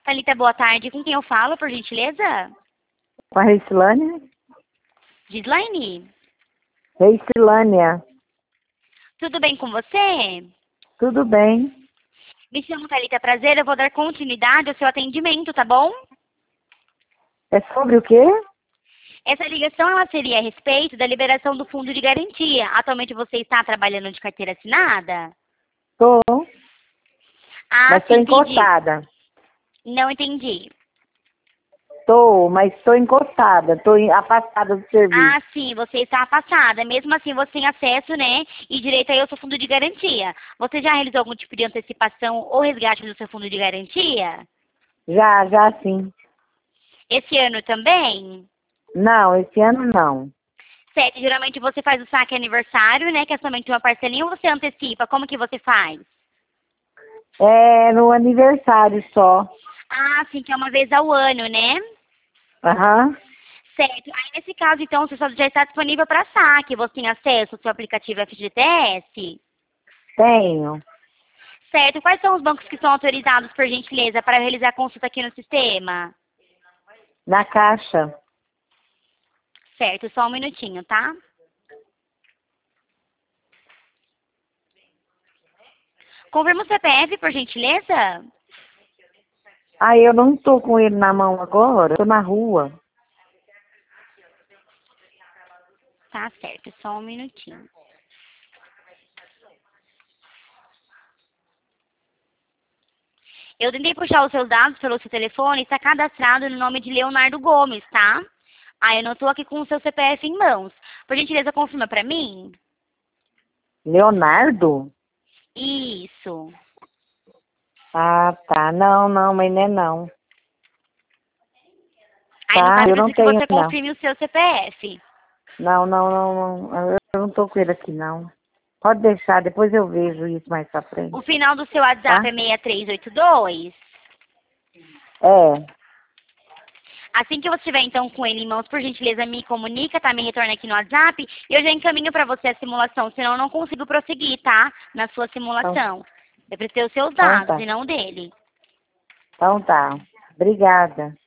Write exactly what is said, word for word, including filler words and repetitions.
Thalita, boa tarde. Com quem eu falo, por gentileza? Com a Reicilânia? Gislaine? Reicilânia. Tudo bem com você? Tudo bem. Me chamo Thalita, prazer. Eu vou dar continuidade ao seu atendimento, tá bom? É sobre o quê? Essa ligação ela seria a respeito da liberação do fundo de garantia. Atualmente você está trabalhando de carteira assinada? Tô. Ah, Mas sim, estou entendi. encostada. Não entendi. Tô, mas estou encostada. Estou afastada do serviço. Ah, sim, você está afastada. Mesmo assim, você tem acesso, né? E direito aí ao seu fundo de garantia. Você já realizou algum tipo de antecipação ou resgate do seu fundo de garantia? Já, já sim. Esse ano também? Não, esse ano não. Certo, geralmente você faz o saque aniversário, né? Que é somente uma parcelinha, ou você antecipa? Como que você faz? É no aniversário só. Ah, sim, que é uma vez ao ano, né? Aham. Certo. Aí, nesse caso, então, o seu saldo já está disponível para saque. Você tem acesso ao seu aplicativo F G T S? Tenho. Certo. Quais são os bancos que são autorizados, por gentileza, para realizar a consulta aqui no sistema? Na caixa. Certo, só um minutinho, tá? Confirma o C P F, por gentileza? Ah, eu não estou com ele na mão agora. Estou na rua. Tá certo, só um minutinho. Eu tentei puxar os seus dados pelo seu telefone e está cadastrado no nome de Leonardo Gomes, tá? Ah, eu não estou aqui com o seu C P F em mãos. Por gentileza, confirma para mim? Leonardo? Isso. Ah, tá. Não, não, mas não é não. Aí, no Tá, caso, eu eu não preciso que tenho você não. confirme o seu C P F. Não, não, não, não. Eu não tô com ele aqui, não. Pode deixar, depois eu vejo isso mais pra frente, O final do seu tá? WhatsApp é seis três oito dois. É, Assim que você estiver, então, com ele em mãos, por gentileza, me comunica, tá? Me retorna aqui no WhatsApp e eu já encaminho para você a simulação, senão eu não consigo prosseguir, tá? Na sua então, simulação. Eu preciso ter os seus então dados tá. e não o dele. Então tá. Obrigada.